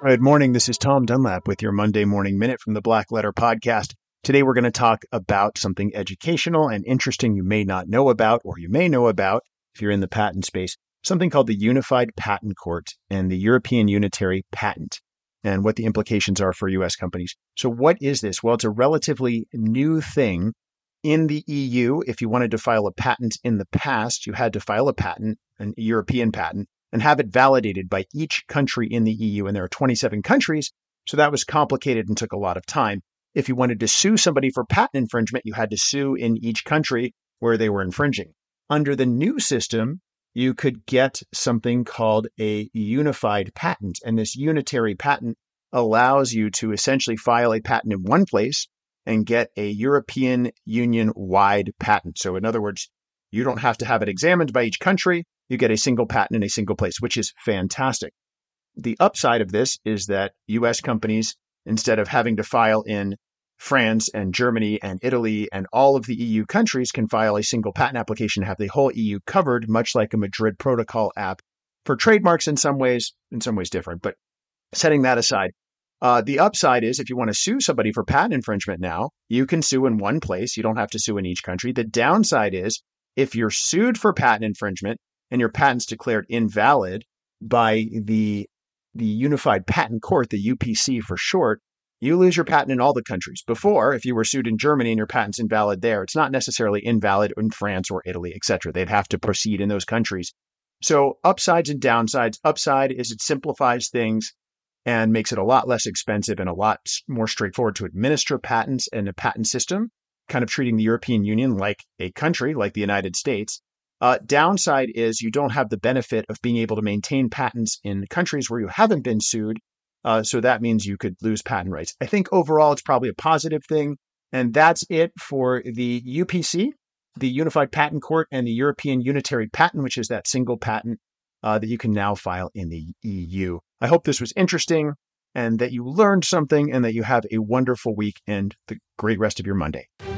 Good morning. This is Tom Dunlap with your Monday Morning Minute from the Black Letter Podcast. Today, we're going to talk about something educational and interesting you may not know about, or you may know about if you're in the patent space, something called the Unified Patent Court and the European Unitary Patent, and what the implications are for U.S. companies. So what is this? Well, it's a relatively new thing in the EU. If you wanted to file a patent in the past, you had to file a patent, an European patent, and have it validated by each country in the EU. And there are 27 countries, so that was complicated and took a lot of time. If you wanted to sue somebody for patent infringement, you had to sue in each country where they were infringing. Under the new system, you could get something called a unified patent. And this unitary patent allows you to essentially file a patent in one place and get a European Union-wide patent. So in other words, you don't have to have it examined by each country. You get a single patent in a single place, which is fantastic. The upside of this is that U.S. companies, instead of having to file in France and Germany and Italy and all of the EU countries, can file a single patent application and have the whole EU covered, much like a Madrid Protocol app for trademarks in some ways different. But setting that aside, the upside is if you want to sue somebody for patent infringement now, you can sue in one place. You don't have to sue in each country. The downside is if you're sued for patent infringement and your patent's declared invalid by the Unified Patent Court, the UPC for short, you lose your patent in all the countries. Before, if you were sued in Germany and your patent's invalid there, it's not necessarily invalid in France or Italy, etc. They'd have to proceed in those countries. So upsides and downsides. Upside is it simplifies things and makes it a lot less expensive and a lot more straightforward to administer patents and a patent system, kind of treating the European Union like a country, like the United States. Downside is you don't have the benefit of being able to maintain patents in countries where you haven't been sued. So that means you could lose patent rights. I think overall, it's probably a positive thing. And that's it for the UPC, the Unified Patent Court, and the European Unitary Patent, which is that single patent that you can now file in the EU. I hope this was interesting and that you learned something and that you have a wonderful week and the great rest of your Monday.